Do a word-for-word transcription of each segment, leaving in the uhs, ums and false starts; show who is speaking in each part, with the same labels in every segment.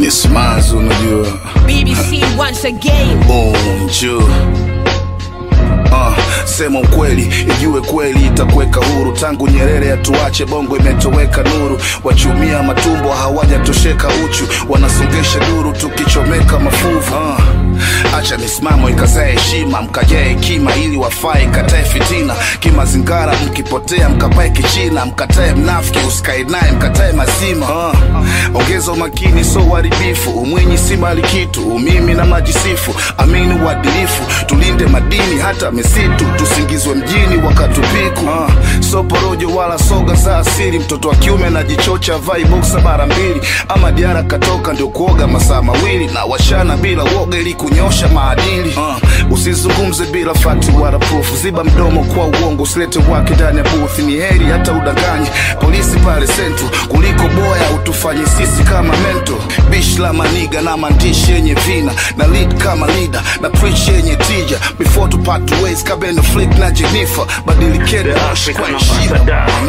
Speaker 1: Yes, Mazu, unajua
Speaker 2: B B C once again.
Speaker 1: Bonjour. Uh, sema ukweli, ijue kweli itakuweka huru. Tangu Nyerere atuache bongo imetoweka nuru. Wachumia matumbo hawajatosheka uchu, wanasongesha duru tukichomeka mafuvu. uh. Acha misimamo ikazae heshima, mkajae hekima ili wafae katae fitina. Kimazingara mkipotea mkapae kichina, mkatae mnafiki usikae naye mkatae mazima. uh. Ongeza umakini so uharibifu, umwinyi si mali kitu, umimi na majisifu. Amini uadilifu, tulinde madini hata misitu, tusingizwe mjini wakatupiku. uh. So porojo wala soga za asili, mtoto wa kiume na jichocha vai boxa mara mbili. Ama diara katoka ndio kuoga masaa mawili, na washana bila woga ili kunyosha maadili. uh. Usizungumze bila fakti wala proof, ziba mdomo kwa uongo, usilete wake ndani ya booth. Ni heri hata udanganyi polisi pale central kuliko boya utufanye sisi kama mento. Bish la maniga na mandishi yenye vina, na lead kama leader na preach yenye tija. Before to part ways kabeno flick na Jennifer, badilikete ashi kwa heshima.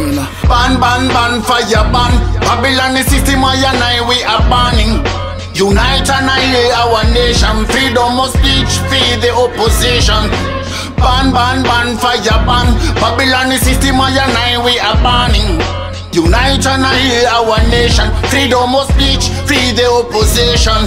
Speaker 3: Ban ban ban fire ban, Babylon system and I we are banning. Unite and annihilate our nation, freedom of speech, feed the opposition. Ban ban ban fire ban, Babylon system and I we are banning. Unite and annihilate our nation, freedom of speech, feed the opposition.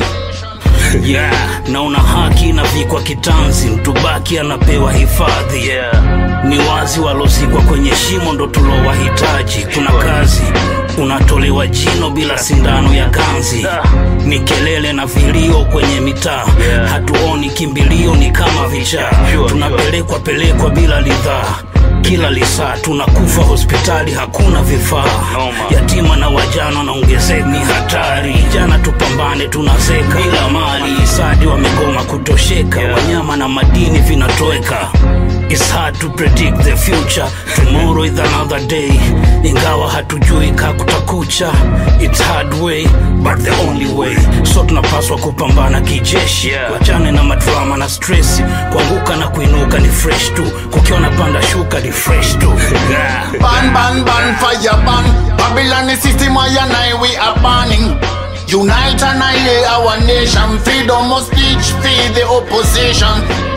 Speaker 4: Yeah, naona haki na vikwa kitanzi, mtubaki anapewa hifadhi. Yeah. Ni wazi walozikwa kwenye shimo ndo tulowahitaji. Kuna kazi, unatolewa jino bila sindano ya ganzi. Ni kelele na vilio kwenye mitaa, hatuoni kimbilio, ni kama vichaa. Tunapelekwa pelekwa bila lidhaa, kila lisaa tunakufa hospitali hakuna vifaa. Yatima na wajana na ongezeka, ni hatari. Jana tupambane tunazeka bila mali, isadi wamegoma kutosheka. Wanyama na madini vinatoweka. It's hard to predict the future, tomorrow is another day. Ingawa hatujui kakutakucha, it's hard way but the only way. So tunapaswa kupambana kijeshi, wachane na madrama na stress. Kuanguka na kuinuka ni fresh tu, kukiona panda shuka ni fresh tu.
Speaker 3: Ban ban ban fire ban, Babylon system and I we are banning. Unite and annihilate our nation, freedom of speech, feed the opposition.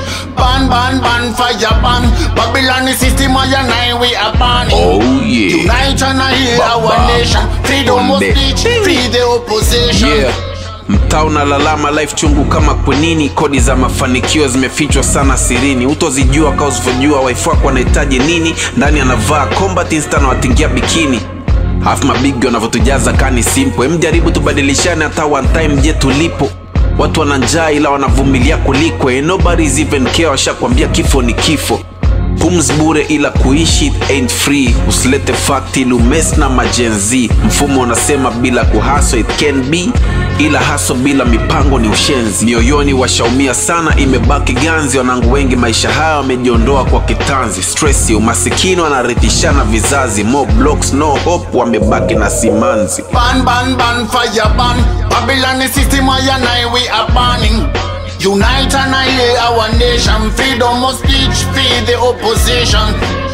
Speaker 3: Ban ban ban fire ban, Babylon system and I we are banning.
Speaker 5: Oh yeah.
Speaker 3: Unite and annihilate our nation, freedom of speech, feed the opposition.
Speaker 5: Yeah. Mtaa unalalama life chungu kama kwenini. Kodi za mafanikio zimefichwa sana sirini, utozijua kama usivojua wife wako anahitaji nini. Ndani anavaa combat insta na watingia bikini. Half mabigi wanavyotujaza kani simple. Mjaribu tubadilishane hata one time je tulipo. Watu wananjaa ila wanavumilia kuliko. Nobody's even care, washakwambia kifo ni kifo. Pums bure ila kuishi it ain't free. Usilete fact ili umes na majenzi. Mfumo unasema bila kuhaso it can be, ila haso bila mipango ni ushenzi. Mioyoni washaumia sana, imebaki ganzi. Wanangu wengi maisha haya wamejiondoa kwa kitanzi. Stressi, umasikini wanarithishana vizazi. More blocks, no hope, wamebaki na simanzi.
Speaker 3: Ban ban ban fire ban, Babylon system and I we are banning. Unite and annihilate our nation, freedom of speech, feed the opposition.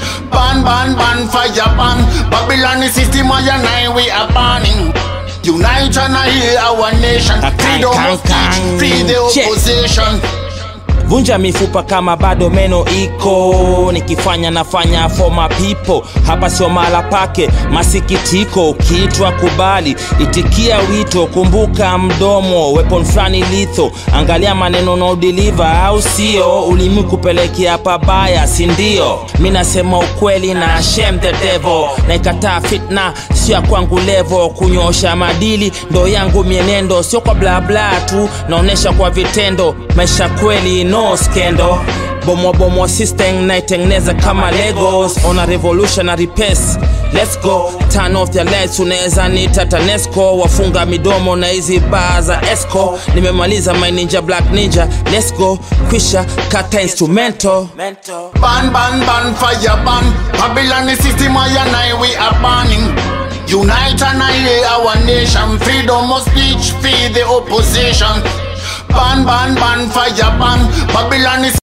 Speaker 3: Ban ban ban fire ban, Babylon system and I we are banning. Unite and annihilate our nation, freedom of speech, feed the opposition.
Speaker 6: Vunja mifupa kama bado meno iko, nikifanya nafanya for my people. Hapa sio mala pake masikitiko, ukiitwa kubali, itikia wito. Kumbuka mdomo, weapon flani litho. Angalia maneno no deliver au sio, ulimi kupelekea pabaya sindio. Mina sema ukweli na shame the devil, na ikataa fitna sio kwangu level. Kunyosha madili ndo yangu mienendo, sio kwa bla bla tu, naonesha kwa vitendo. Maisha kweli no scandal, bomo bomo system naitengeneza kama Legos. On a revolutionary pace, let's go. Turn off your lights, unaweza nita Tanesco. Wafunga midomo na hizi baa za Esco. Nimemaliza my ninja black ninja, let's go. Kwisha kata instrumental.
Speaker 3: Ban ban ban fire ban, Babylon system and I we are banning. Unite and annihilate our nation, freedom of speech, feed the opposition. Ban ban ban fire ban, Babylon is